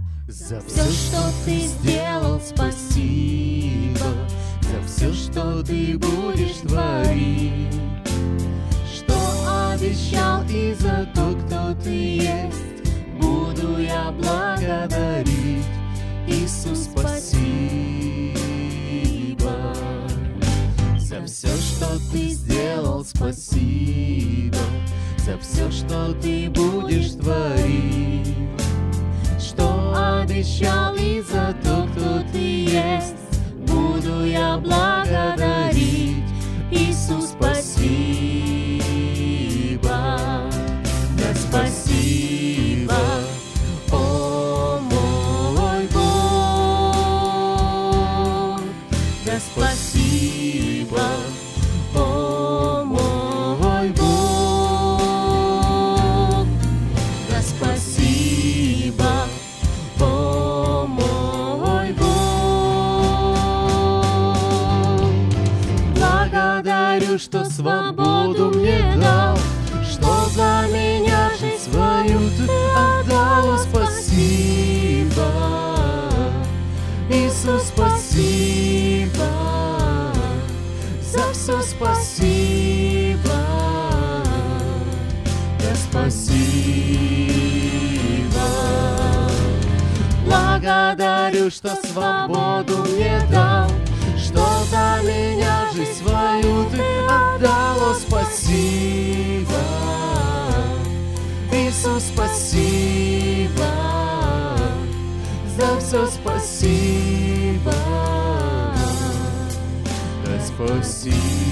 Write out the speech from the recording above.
За все, что ты сделал, спасибо. За все, что ты будешь творить, что обещал, и за то, кто ты есть, буду я благодарить. Иисус, спасибо. За все, что ты сделал, спасибо. За все, что ты будешь творить, что обещал, и за то, кто ты есть, буду я благодарить. Иисус, спасибо. Да, спасибо, о мой Бог. Да, спасибо, о мой Бог. Да, спасибо, о мой Бог. Благодарю, что свободу мне дал, что за меня жизнь свою ты отдал. Спасибо, Иисус, спасибо. За все спасибо. Да, спасибо. Благодарю, что свободу мне дал, что за меня жизнь свою ты отдал. О, спасибо, Иисус, спасибо. За все спасибо. Да, спасибо.